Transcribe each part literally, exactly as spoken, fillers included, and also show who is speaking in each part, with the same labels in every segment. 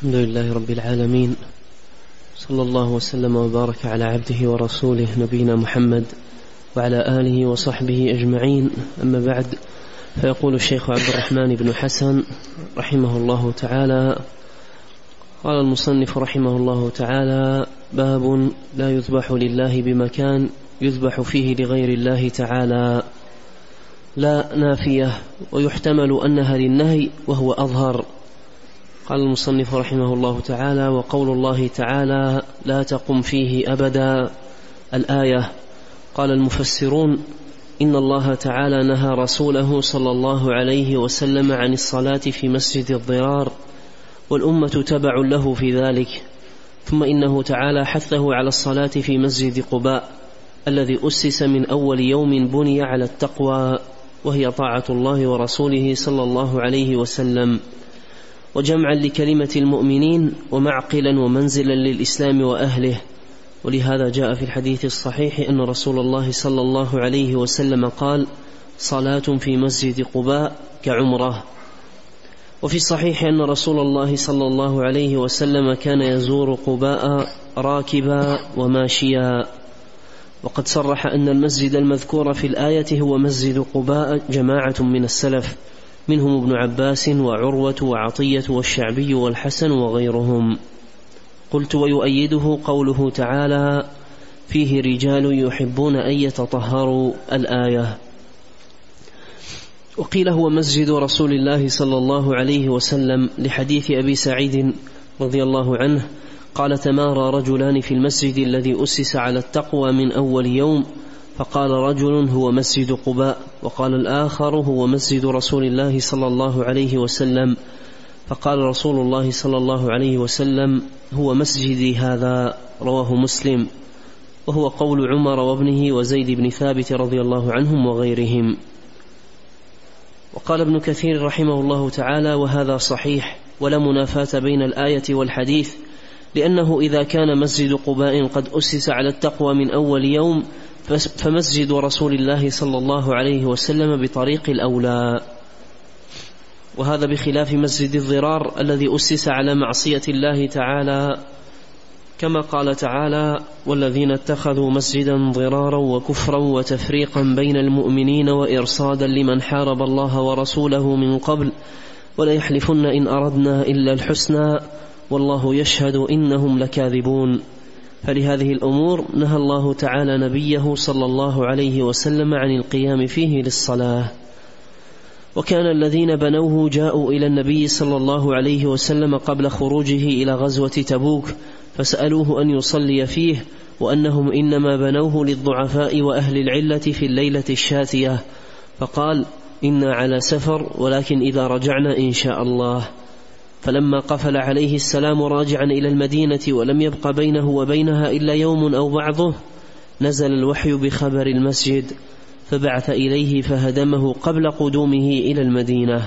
Speaker 1: الحمد لله رب العالمين، صلى الله وسلم وبارك على عبده ورسوله نبينا محمد وعلى آله وصحبه أجمعين. أما بعد، فيقول الشيخ عبد الرحمن بن حسن رحمه الله تعالى: قال المصنف رحمه الله تعالى: باب لا يذبح لله بمكان يذبح فيه لغير الله تعالى. لا نافية، ويحتمل أنها للنهي وهو أظهر. قال المصنف رحمه الله تعالى: وقول الله تعالى: لا تقم فيه أبدا، الآية. قال المفسرون: إن الله تعالى نهى رسوله صلى الله عليه وسلم عن الصلاة في مسجد الضرار، والأمة تبع له في ذلك. ثم إنه تعالى حثه على الصلاة في مسجد قباء الذي أسس من أول يوم بني على التقوى، وهي طاعة الله ورسوله صلى الله عليه وسلم، وجمعا لكلمة المؤمنين ومعقلا ومنزلا للإسلام وأهله. ولهذا جاء في الحديث الصحيح أن رسول الله صلى الله عليه وسلم قال: صلاة في مسجد قباء كعمرة. وفي الصحيح أن رسول الله صلى الله عليه وسلم كان يزور قباء راكبا وماشيا. وقد صرح أن المسجد المذكور في الآية هو مسجد قباء جماعة من السلف، منهم ابن عباس وعروة وعطية والشعبي والحسن وغيرهم. قلت: ويؤيده قوله تعالى: فيه رجال يحبون أن يتطهروا، الآية. وقيل هو مسجد رسول الله صلى الله عليه وسلم لحديث أبي سعيد رضي الله عنه قال: تمارى رجلان في المسجد الذي أسس على التقوى من أول يوم، فقال رجل: هو مسجد قباء، وقال الآخر: هو مسجد رسول الله صلى الله عليه وسلم، فقال رسول الله صلى الله عليه وسلم: هو مسجدي هذا. رواه مسلم. وهو قول عمر وابنه وزيد بن ثابت رضي الله عنهم وغيرهم. وقال ابن كثير رحمه الله تعالى: وهذا صحيح، ولا منافاة بين الآية والحديث، لأنه إذا كان مسجد قباء قد أسس على التقوى من أول يوم، فمسجد رسول الله صلى الله عليه وسلم بطريق الأولى. وهذا بخلاف مسجد الضرار الذي أسس على معصية الله تعالى، كما قال تعالى: والذين اتخذوا مسجدا ضرارا وكفرا وتفريقا بين المؤمنين وإرصادا لمن حارب الله ورسوله من قبل وليحلفن إن أردنا إلا الحسنى والله يشهد إنهم لكاذبون. فلهذه الأمور نهى الله تعالى نبيه صلى الله عليه وسلم عن القيام فيه للصلاة. وكان الذين بنوه جاءوا إلى النبي صلى الله عليه وسلم قبل خروجه إلى غزوة تبوك، فسألوه أن يصلي فيه، وأنهم إنما بنوه للضعفاء وأهل العلة في الليلة الشاتية، فقال: إنا على سفر، ولكن إذا رجعنا إن شاء الله. فلما قفل عليه السلام راجعا إلى المدينة ولم يبق بينه وبينها إلا يوم أو بعضه، نزل الوحي بخبر المسجد، فبعث إليه فهدمه قبل قدومه إلى المدينة.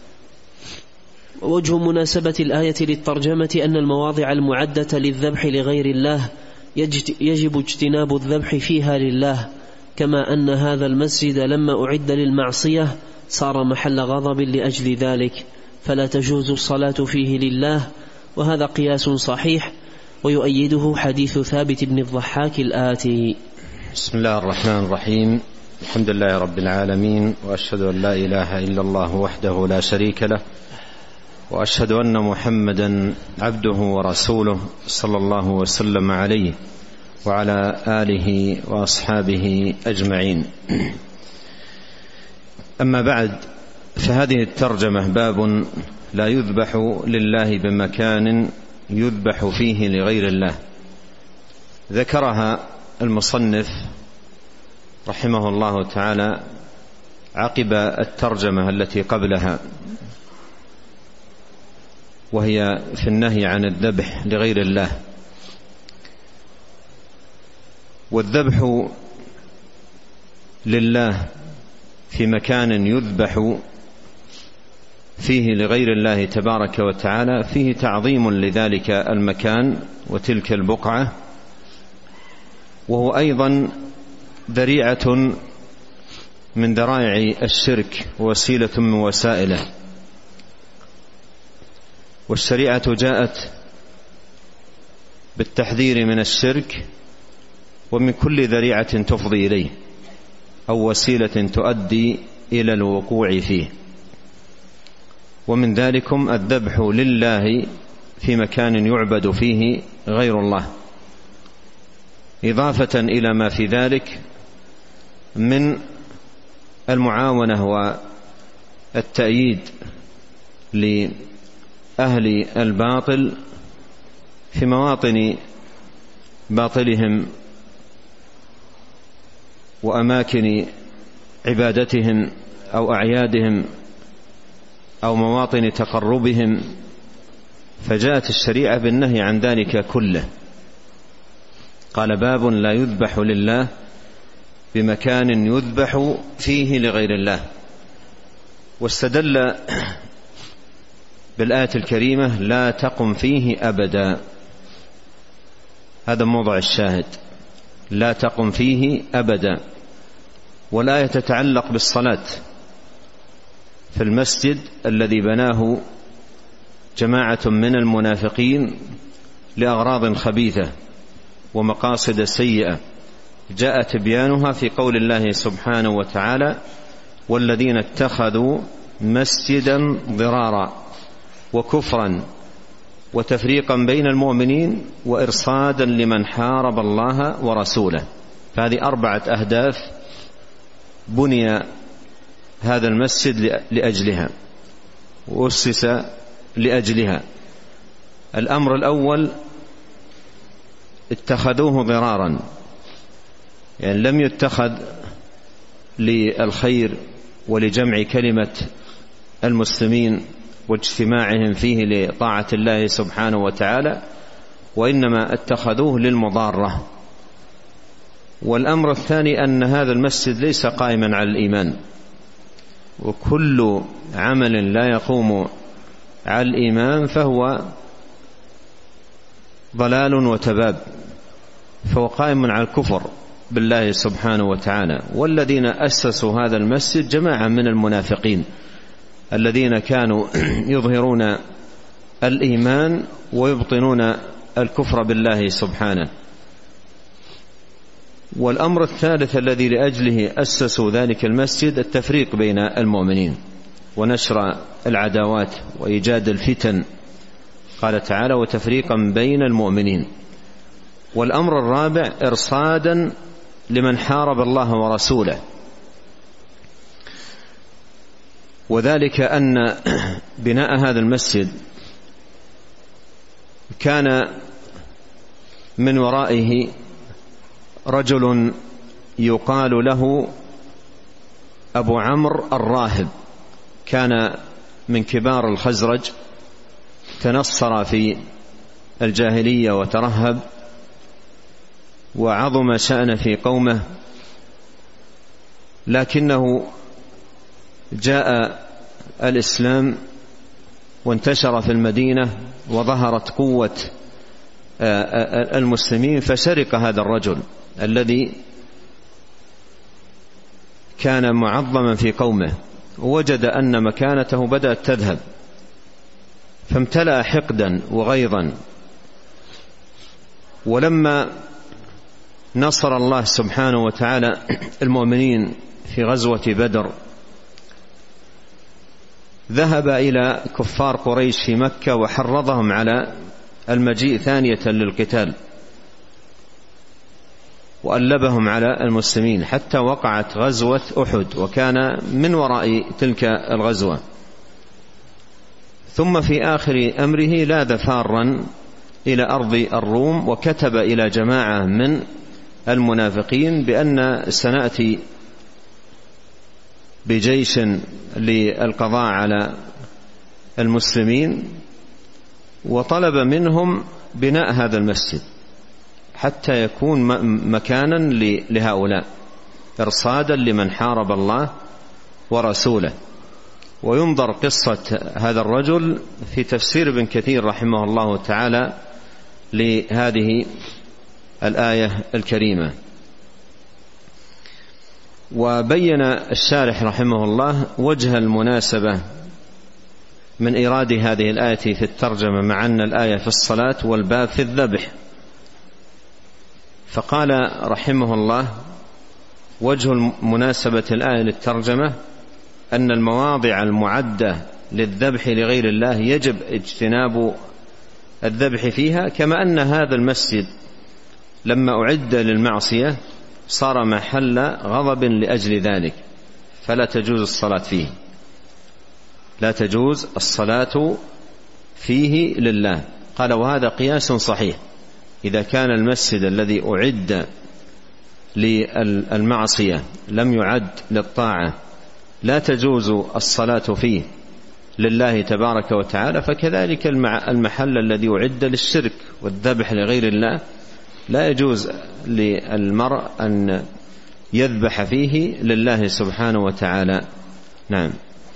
Speaker 1: ووجه مناسبة الآية للترجمة أن المواضع المعدة للذبح لغير الله يجب اجتناب الذبح فيها لله، كما أن هذا المسجد لما أعد للمعصية صار محل غضب لأجل ذلك، فلا تجوز الصلاة فيه لله. وهذا قياس صحيح، ويؤيده حديث ثابت بن الضحاك الآتي.
Speaker 2: بسم الله الرحمن الرحيم. الحمد لله رب العالمين، وأشهد أن لا إله إلا الله وحده لا شريك له، وأشهد أن محمدا عبده ورسوله صلى الله وسلم عليه وعلى آله وأصحابه أجمعين. أما بعد، فهذه الترجمة باب لا يذبح لله بمكان يذبح فيه لغير الله، ذكرها المصنف رحمه الله تعالى عقب الترجمة التي قبلها، وهي في النهي عن الذبح لغير الله. والذبح لله في مكان يذبح فيه لغير الله تبارك وتعالى فيه تعظيم لذلك المكان وتلك البقعة، وهو أيضا ذريعة من ذرائع الشرك ووسيلة من وسائله. والشريعة جاءت بالتحذير من الشرك ومن كل ذريعة تفضي إليه أو وسيلة تؤدي إلى الوقوع فيه، ومن ذلكم الذبح لله في مكان يعبد فيه غير الله، إضافة إلى ما في ذلك من المعاونة والتأييد لأهل الباطل في مواطن باطلهم وأماكن عبادتهم أو أعيادهم أو مواطن تقربهم، فجاءت الشريعة بالنهي عن ذلك كله. قال: باب لا يذبح لله بمكان يذبح فيه لغير الله. واستدل بالآية الكريمة: لا تقم فيه أبدا. هذا موضع الشاهد، لا تقم فيه أبدا. والآية تتعلق بالصلاة في المسجد الذي بناه جماعة من المنافقين لأغراض خبيثة ومقاصد سيئة، جاء تبيانها في قول الله سبحانه وتعالى: والذين اتخذوا مسجدا ضرارا وكفرا وتفريقا بين المؤمنين وإرصادا لمن حارب الله ورسوله. فهذه أربعة أهداف بني هذا المسجد لأجلها وأسس لأجلها. الأمر الأول: اتخذوه ضرارا، يعني لم يتخذ للخير ولجمع كلمة المسلمين واجتماعهم فيه لطاعة الله سبحانه وتعالى، وإنما اتخذوه للمضارة. والأمر الثاني: أن هذا المسجد ليس قائما على الإيمان، وكل عمل لا يقوم على الإيمان فهو ضلال وتباب، فهو قائم على الكفر بالله سبحانه وتعالى. والذين أسسوا هذا المسجد جماعة من المنافقين الذين كانوا يظهرون الإيمان ويبطنون الكفر بالله سبحانه. والأمر الثالث الذي لأجله أسسوا ذلك المسجد: التفريق بين المؤمنين ونشر العداوات وإيجاد الفتن، قال تعالى: وتفريقا بين المؤمنين. والأمر الرابع: إرصادا لمن حارب الله ورسوله، وذلك أن بناء هذا المسجد كان من ورائه رجل يقال له أبو عمرو الراهب، كان من كبار الخزرج، تنصر في الجاهلية وترهب وعظم شأنه في قومه، لكنه جاء الإسلام وانتشر في المدينة وظهرت قوة المسلمين، فشرق هذا الرجل الذي كان معظما في قومه، ووجد أن مكانته بدأت تذهب، فامتلأ حقدا وغيظا. ولما نصر الله سبحانه وتعالى المؤمنين في غزوة بدر، ذهب إلى كفار قريش في مكة وحرضهم على المجيء ثانية للقتال، وألبهم على المسلمين حتى وقعت غزوة أحد، وكان من وراء تلك الغزوة. ثم في آخر أمره لاذ فارا إلى أرض الروم، وكتب إلى جماعة من المنافقين بأن سنأتي بجيش للقضاء على المسلمين، وطلب منهم بناء هذا المسجد حتى يكون مكانا لهؤلاء، إرصادا لمن حارب الله ورسوله. وينظر قصة هذا الرجل في تفسير ابن كثير رحمه الله تعالى لهذه الآية الكريمة. وبين الشارح رحمه الله وجه المناسبة من إيراد هذه الآية في الترجمة مع أن الآية في الصلاة والباب في الذبح. فقال رحمه الله: وجه مناسبة الآية للترجمة أن المواضع المعدة للذبح لغير الله يجب اجتناب الذبح فيها، كما أن هذا المسجد لما أعد للمعصية صار محل غضب لأجل ذلك، فلا تجوز الصلاة فيه، لا تجوز الصلاة فيه لله. قال: وهذا قياس صحيح، إذا كان المسجد الذي أعد للمعصية لم يعد للطاعة لا تجوز الصلاة فيه لله تبارك وتعالى، فكذلك المحل الذي أعد للشرك والذبح لغير الله لا يجوز للمرء أن يذبح فيه لله سبحانه وتعالى. نعم.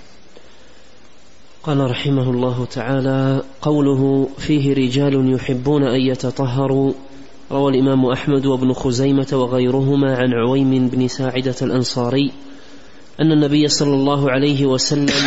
Speaker 1: قال رحمه الله تعالى: قوله فيه رجال يحبون أن يتطهروا، روى الإمام أحمد وابن خزيمة وغيرهما عن عويم بن ساعدة الأنصاري أن النبي صلى الله عليه وسلم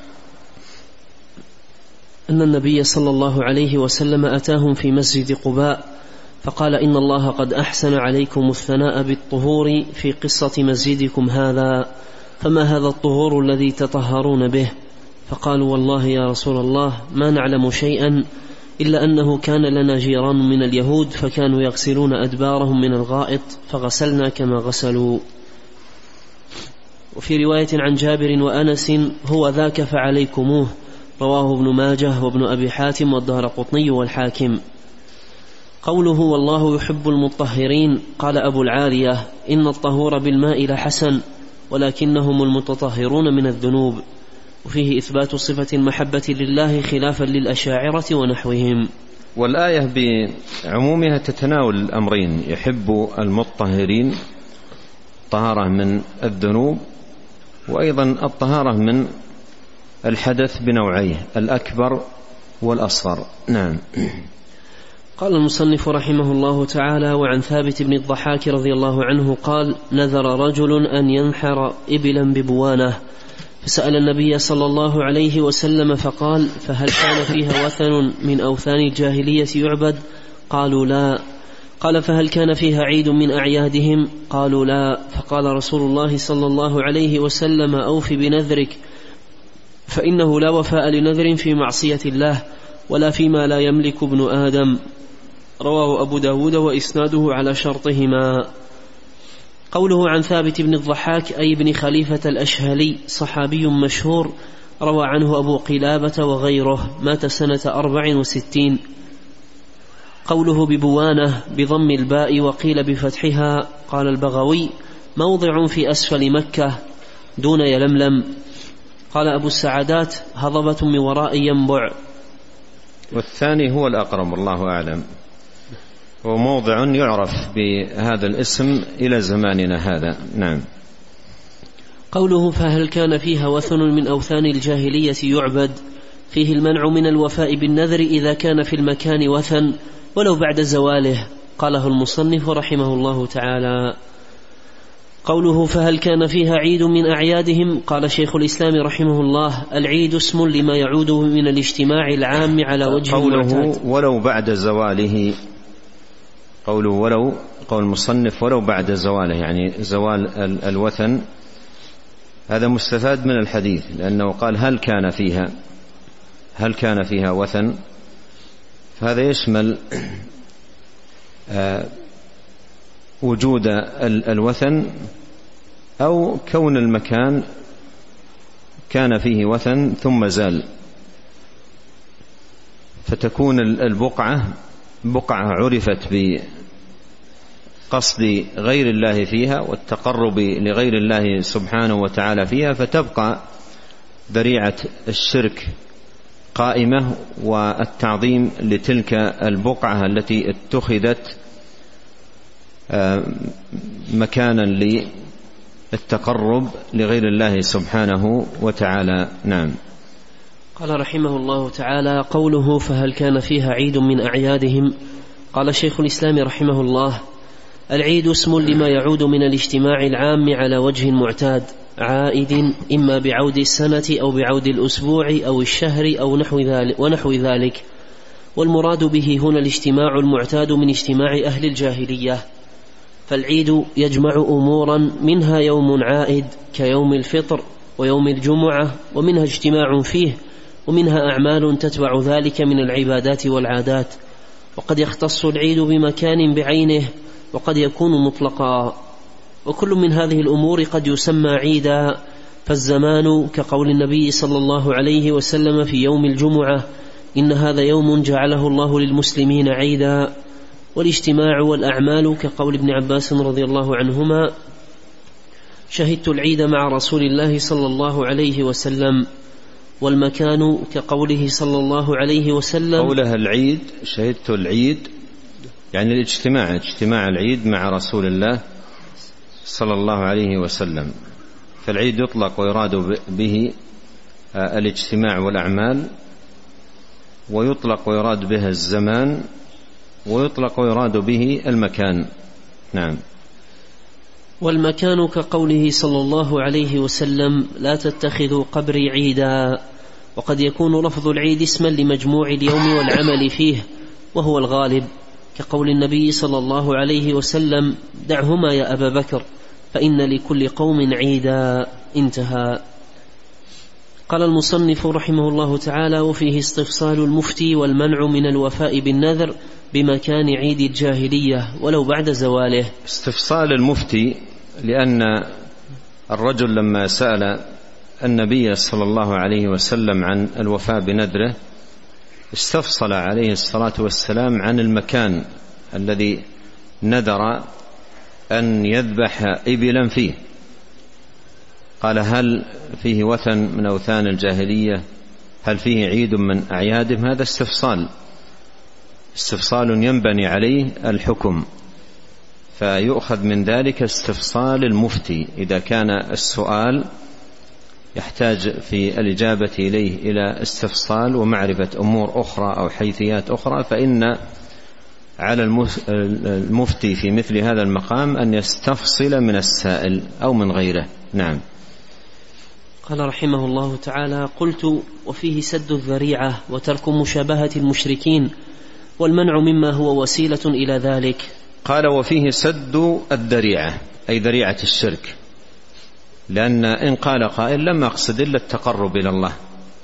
Speaker 1: أن النبي صلى الله عليه وسلم أتاهم في مسجد قباء فقال: إن الله قد أحسن عليكم الثناء بالطهور في قصة مسجدكم هذا، فما هذا الطهور الذي تطهرون به؟ فقالوا: والله يا رسول الله ما نعلم شيئا إلا أنه كان لنا جيران من اليهود فكانوا يغسلون أدبارهم من الغائط فغسلنا كما غسلوا. وفي رواية عن جابر وأنس: هو ذاك فعليكموه، رواه ابن ماجه وابن أبي حاتم والدارقطني والحاكم. قوله والله يحب المطهرين، قال أبو العالية: إن الطهور بالماء لحسن ولكنهم المتطهرون من الذنوب. وفيه إثبات صفة المحبة لله خلافا للأشاعرة ونحوهم.
Speaker 2: والآية بعمومها تتناول الأمرين: يحب المطهرين طهارة من الذنوب، وأيضا الطهارة من الحدث بنوعيه الأكبر والأصغر. نعم.
Speaker 1: قال المصنف رحمه الله تعالى: وعن ثابت بن الضحاك رضي الله عنه قال: نذر رجل أن ينحر إبلا ببوانه، فسأل النبي صلى الله عليه وسلم فقال: فهل كان فيها وثن من أوثان الجاهلية يعبد؟ قالوا لا. قال: فهل كان فيها عيد من أعيادهم؟ قالوا لا. فقال رسول الله صلى الله عليه وسلم: أوف بنذرك، فإنه لا وفاء لنذر في معصية الله ولا فيما لا يملك ابن آدم. رواه أبو داود وإسناده على شرطهما. قوله عن ثابت بن الضحاك أي بن خليفة الأشهلي، صحابي مشهور، روى عنه أبو قلابة وغيره، مات سنة أربع وستين. قوله ببوانه بضم الباء وقيل بفتحها، قال البغوي: موضع في أسفل مكة دون يلملم. قال أبو السعادات: هضبة من وراء ينبع.
Speaker 2: والثاني هو الأقرب والله أعلم، هو موضع يعرف بهذا الاسم إلى زماننا هذا. نعم.
Speaker 1: قوله فهل كان فيها وثن من أوثان الجاهلية يعبد، فيه المنع من الوفاء بالنذر إذا كان في المكان وثن ولو بعد زواله. قاله المصنف رحمه الله تعالى. قوله فهل كان فيها عيد من أعيادهم، قال شيخ الإسلام رحمه الله: العيد اسم لما يعود من الاجتماع العام على وجه المعتاد.
Speaker 2: ولو بعد زواله، قوله ولو، قول المصنف ولو بعد زواله، يعني زوال الوثن، هذا مستفاد من الحديث، لأنه قال هل كان فيها هل كان فيها وثن، فهذا يشمل آه وجود الوثن أو كون المكان كان فيه وثن ثم زال، فتكون البقعة بقعة عرفت بقصد غير الله فيها والتقرب لغير الله سبحانه وتعالى فيها، فتبقى ذريعة الشرك قائمة والتعظيم لتلك البقعة التي اتخذت مكانا للتقرب لغير الله سبحانه وتعالى. نعم.
Speaker 1: قال رحمه الله تعالى: قوله فهل كان فيها عيد من أعيادهم، قال شيخ الإسلام رحمه الله: العيد اسم لما يعود من الاجتماع العام على وجه معتاد، عائد إما بعود السنة أو بعود الأسبوع أو الشهر أو نحو ذلك ونحو ذلك. والمراد به هنا الاجتماع المعتاد من اجتماع أهل الجاهلية. فالعيد يجمع أمورا منها يوم عائد كيوم الفطر ويوم الجمعة، ومنها اجتماع فيه، ومنها أعمال تتبع ذلك من العبادات والعادات. وقد يختص العيد بمكان بعينه وقد يكون مطلقا، وكل من هذه الأمور قد يسمى عيدا. فالزمان كقول النبي صلى الله عليه وسلم في يوم الجمعة: إن هذا يوم جعله الله للمسلمين عيدا. والاجتماع والأعمال كقول ابن عباس رضي الله عنهما: شهدت العيد مع رسول الله صلى الله عليه وسلم. والمكان كقوله صلى الله عليه وسلم،
Speaker 2: قولها العيد شهدت العيد يعني الاجتماع اجتماع العيد مع رسول الله صلى الله عليه وسلم. فالعيد يطلق ويراد به الاجتماع والأعمال، ويطلق ويراد بها الزمان، ويطلق ويراد به المكان. نعم.
Speaker 1: والمكان كقوله صلى الله عليه وسلم: لا تتخذوا قبري عيدا. وقد يكون لفظ العيد اسما لمجموع اليوم والعمل فيه، وهو الغالب، كقول النبي صلى الله عليه وسلم: دعهما يا أبا بكر فإن لكل قوم عيدا. انتهى. قال المصنف رحمه الله تعالى: وفيه استفصال المفتي والمنع من الوفاء بالنذر بمكان عيد الجاهلية ولو بعد زواله.
Speaker 2: استفصال المفتي لأن الرجل لما سأل النبي صلى الله عليه وسلم عن الوفاء بنذره استفصل عليه الصلاة والسلام عن المكان الذي نذر أن يذبح إبلا فيه. قال: هل فيه وثن من أوثان الجاهلية؟ هل فيه عيد من أعيادهم؟ هذا استفصال استفصال ينبني عليه الحكم، فيؤخذ من ذلك استفصال المفتي. إذا كان السؤال يحتاج في الإجابة إليه إلى استفصال ومعرفة أمور أخرى أو حيثيات أخرى، فإن على المفتي في مثل هذا المقام أن يستفصل من السائل أو من غيره. نعم.
Speaker 1: قال رحمه الله تعالى: قلت: وفيه سد الذريعة وترك مشابهة المشركين والمنع مما هو وسيلة إلى ذلك.
Speaker 2: قال: وفيه سد الذريعة أي ذريعة الشرك، لأن إن قال قائل: لم أقصد إلا التقرب إلى الله،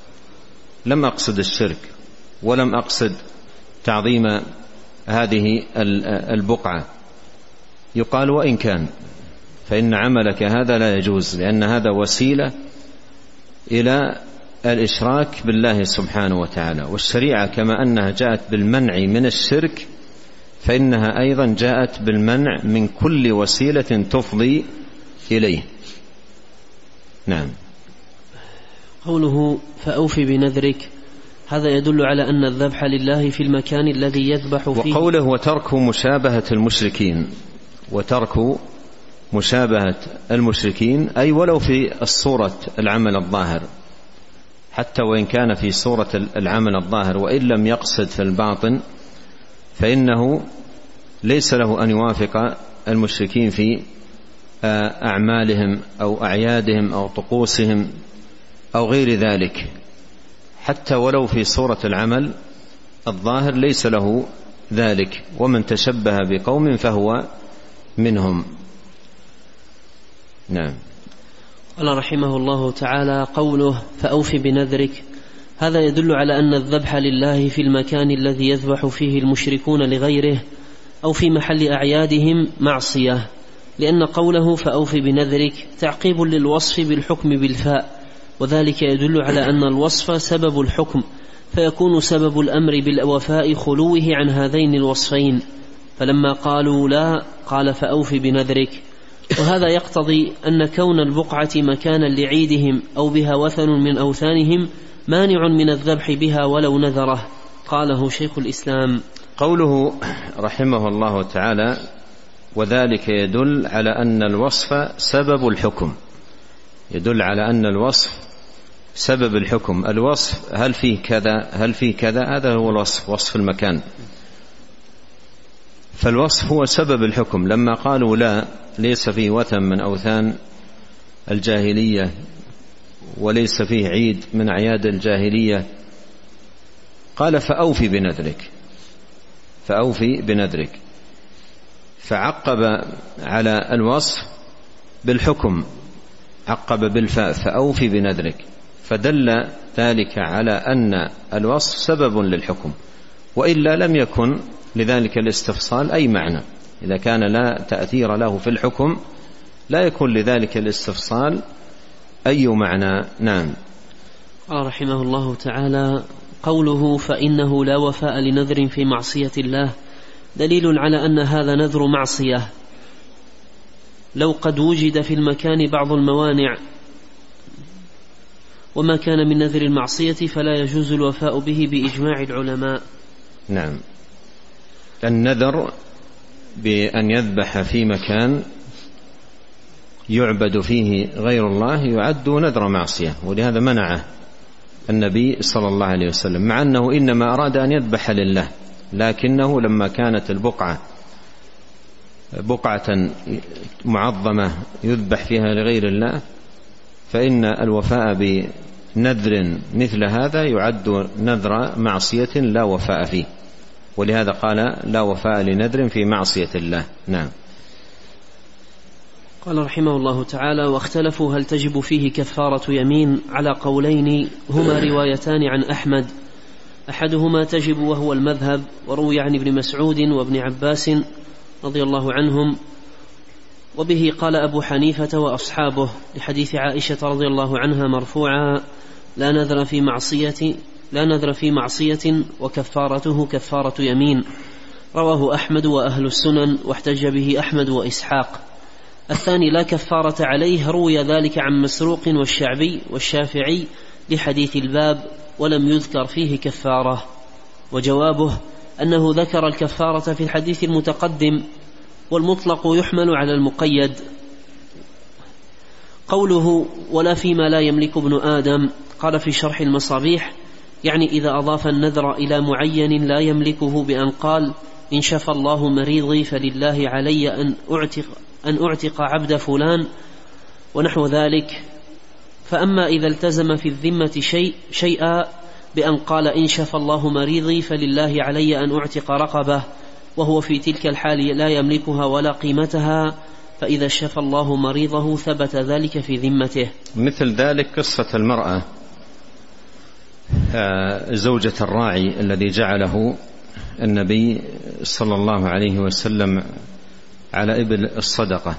Speaker 2: لم أقصد الشرك، ولم أقصد تعظيم هذه البقعة، يقال: وإن كان فإن عملك هذا لا يجوز، لأن هذا وسيلة إلى الإشراك بالله سبحانه وتعالى. والشريعة كما أنها جاءت بالمنع من الشرك فإنها أيضا جاءت بالمنع من كل وسيلة تفضي إليه. نعم.
Speaker 1: قوله: فأوفي بنذرك، هذا يدل على أن الذبح لله في المكان الذي يذبح فيه.
Speaker 2: وقوله: وترك مشابهة المشركين، وترك مشابهة المشركين أي ولو في الصورة العمل الظاهر، حتى وإن كان في صورة العمل الظاهر وإن لم يقصد في الباطن، فإنه ليس له أن يوافق المشركين في أعمالهم أو أعيادهم أو طقوسهم أو غير ذلك، حتى ولو في صورة العمل الظاهر ليس له ذلك. ومن تشبه بقوم فهو منهم. نعم.
Speaker 1: قال رحمه الله تعالى: قوله: فأوفي بنذرك، هذا يدل على أن الذبح لله في المكان الذي يذبح فيه المشركون لغيره أو في محل أعيادهم معصية، لأن قوله فأوفي بنذرك تعقيب للوصف بالحكم بالفاء، وذلك يدل على أن الوصف سبب الحكم، فيكون سبب الأمر بالوفاء خلوه عن هذين الوصفين. فلما قالوا لا قال فأوفي بنذرك. وهذا يقتضي أن كون البقعة مكانا لعيدهم أو بها وثن من أوثانهم مانع من الذبح بها ولو نذره. قاله شيخ الإسلام.
Speaker 2: قوله رحمه الله تعالى: وذلك يدل على أن الوصف سبب الحكم، يدل على أن الوصف سبب الحكم. الوصف هل فيه كذا هل فيه كذا، هذا هو الوصف، وصف المكان. فالوصف هو سبب الحكم. لما قالوا لا ليس فيه وثن من أوثان الجاهلية وليس فيه عيد من أعياد الجاهلية. قال فأوفي بنذرك، فأوفي بنذرك، فعقب على الوصف بالحكم، عقب بالفاء فأوفي بنذرك، فدل ذلك على أن الوصف سبب للحكم، وإلا لم يكن لذلك الاستفصال أي معنى. إذا كان لا تأثير له في الحكم لا يكون لذلك الاستفصال أي معنى. نعم.
Speaker 1: قال رحمه الله تعالى: قوله فإنه لا وفاء لنذر في معصية الله دليل على أن هذا نذر معصية، لو قد وجد في المكان بعض الموانع، وما كان من نذر المعصية فلا يجوز الوفاء به بإجماع العلماء.
Speaker 2: نعم. النذر بأن يذبح في مكان يعبد فيه غير الله يعد نذر معصية، ولهذا منعه النبي صلى الله عليه وسلم، مع أنه إنما أراد أن يذبح لله، لكنه لما كانت البقعة بقعة معظمة يذبح فيها لغير الله فإن الوفاء بنذر مثل هذا يعد نذر معصية لا وفاء فيه، ولهذا قال لا وفاء لنذر في معصية الله. نعم.
Speaker 1: قال رحمه الله تعالى: واختلفوا هل تجب فيه كفارة يمين على قولين هما روايتان عن أحمد، أحدهما تجب وهو المذهب، وروي عن ابن مسعود وابن عباس رضي الله عنهم، وبه قال أبو حنيفة وأصحابه لحديث عائشة رضي الله عنها مرفوعا: لا نذر في معصية لا نذر في معصية وكفارته كفارة يمين. رواه أحمد وأهل السنن، واحتج به أحمد وإسحاق. الثاني لا كفارة عليه، روي ذلك عن مسروق والشعبي والشافعي لحديث الباب، ولم يذكر فيه كفارة. وجوابه أنه ذكر الكفارة في الحديث المتقدم، والمطلق يحمل على المقيد. قوله ولا فيما لا يملك ابن آدم، قال في شرح المصابيح: يعني إذا أضاف النذر إلى معين لا يملكه بأن قال إن شفى الله مريضي فلله علي أن أعتق, أن أعتق عبد فلان ونحو ذلك. فأما إذا التزم في الذمة شيء شيئا بأن قال إن شفى الله مريضي فلله علي أن أعتق رقبة، وهو في تلك الحال لا يملكها ولا قيمتها، فإذا شفى الله مريضه ثبت ذلك في ذمته.
Speaker 2: مثل ذلك قصة المرأة زوجة الراعي الذي جعله النبي صلى الله عليه وسلم على إبل الصدقة،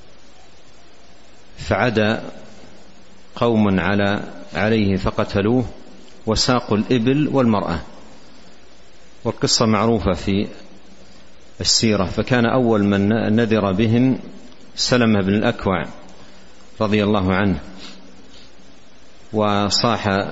Speaker 2: فعدا قوم على عليه فقتلوه وساقوا الإبل والمرأة، والقصة معروفة في السيرة. فكان أول من نذر بهم سلمة بن الأكوع رضي الله عنه، وصاح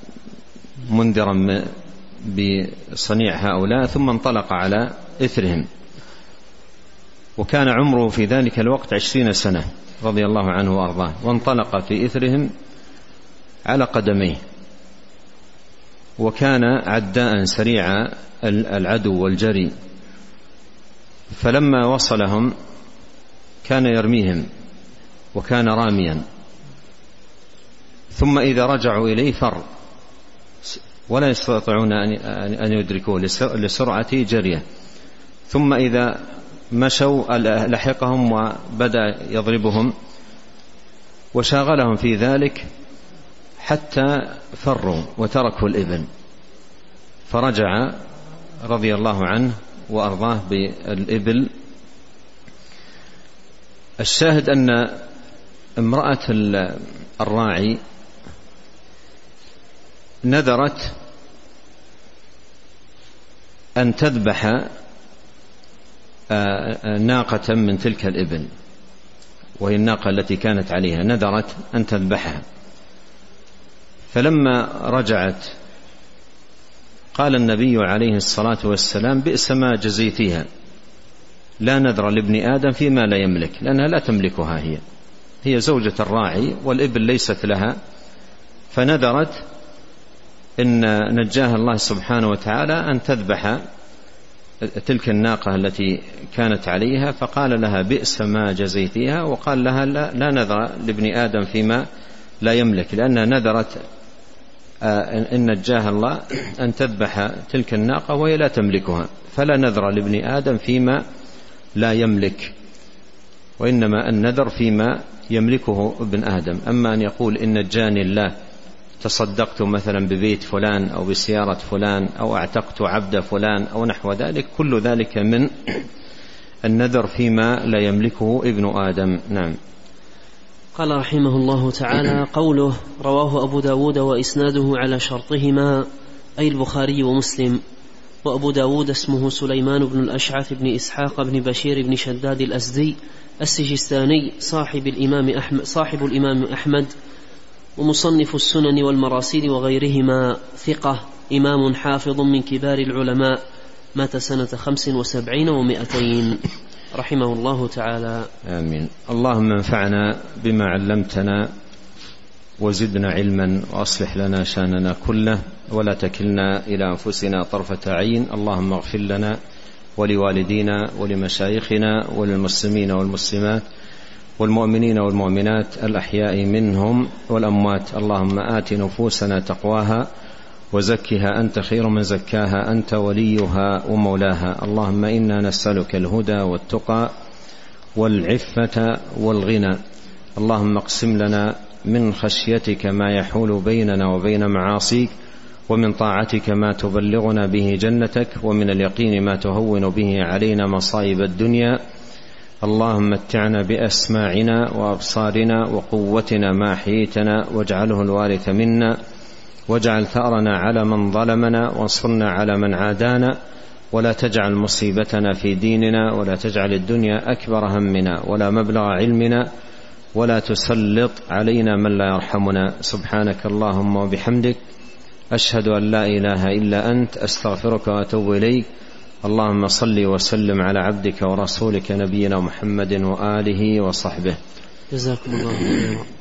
Speaker 2: منذرا بصنيع هؤلاء، ثم انطلق على إثرهم، وكان عمره في ذلك الوقت عشرين سنة رضي الله عنه وأرضاه، وانطلق في إثرهم على قدميه، وكان عداء سريع العدو والجري، فلما وصلهم كان يرميهم وكان راميا، ثم إذا رجعوا إليه فر ولا يستطيعون أن يدركوه لسرعة جريه، ثم إذا مشوا لحقهم وبدأ يضربهم وشاغلهم في ذلك حتى فروا وتركوا الإبل، فرجع رضي الله عنه وأرضاه بالإبل. الشاهد أن امرأة الراعي نذرت أن تذبح ناقة من تلك الإبل، وهي الناقة التي كانت عليها، نذرت أن تذبحها. فلما رجعت قال النبي عليه الصلاة والسلام بئس ما جزيتها، لا نذر لابن آدم فيما لا يملك، لأنها لا تملكها، هي هي زوجة الراعي والإبل ليست لها، فنذرت إن نجاها الله سبحانه وتعالى أن تذبح تلك الناقة التي كانت عليها فقال لها بئس ما جزيتيها، وقال لها لا, لا نذر لابن آدم فيما لا يملك، لأنها نذرت إن نجاها الله أن تذبح تلك الناقة وهي لا تملكها، فلا نذر لابن آدم فيما لا يملك، وإنما النذر فيما يملكه ابن آدم. أما أن يقول إن نجاني الله تصدقت مثلا ببيت فلان أو بسيارة فلان أو اعتقت عبد فلان أو نحو ذلك، كل ذلك من النذر فيما لا يملكه ابن آدم. نعم.
Speaker 1: قال رحمه الله تعالى: قوله رواه أبو داود وإسناده على شرطهما، أي البخاري ومسلم. وأبو داود اسمه سليمان بن الأشعث بن إسحاق بن بشير بن شداد الأزدي السجستاني صاحب الإمام أحمد, صاحب الإمام أحمد ومصنف السنن والمراسيل وغيرهما، ثقة إمام حافظ من كبار العلماء، مات سنة خمس وسبعين ومائتين رحمه الله تعالى.
Speaker 2: آمين. اللهم انفعنا بما علمتنا وزدنا علما وأصلح لنا شاننا كله ولا تكلنا إلى أنفسنا طرفة عين. اللهم اغفر لنا ولوالدينا ولمشايخنا وللمسلمين والمسلمات والمؤمنين والمؤمنات الأحياء منهم والأموات. اللهم آت نفوسنا تقواها وزكها أنت خير من زكاها أنت وليها ومولاها. اللهم إنا نسألك الهدى والتقى والعفة والغنى. اللهم اقسم لنا من خشيتك ما يحول بيننا وبين معاصيك، ومن طاعتك ما تبلغنا به جنتك، ومن اليقين ما تهون به علينا مصائب الدنيا. اللهم متعنا بأسماعنا وأبصارنا وقوتنا ما أحييتنا، واجعله الوارث منا، واجعل ثأرنا على من ظلمنا، وانصرنا على من عادانا، ولا تجعل مصيبتنا في ديننا، ولا تجعل الدنيا أكبر همنا ولا مبلغ علمنا، ولا تسلط علينا من لا يرحمنا. سبحانك اللهم وبحمدك، أشهد أن لا إله إلا أنت، أستغفرك وأتوب إليك. اللهم صل وسلم على عبدك ورسولك نبينا محمد وآله وصحبه.
Speaker 1: جزاكم الله خيرا.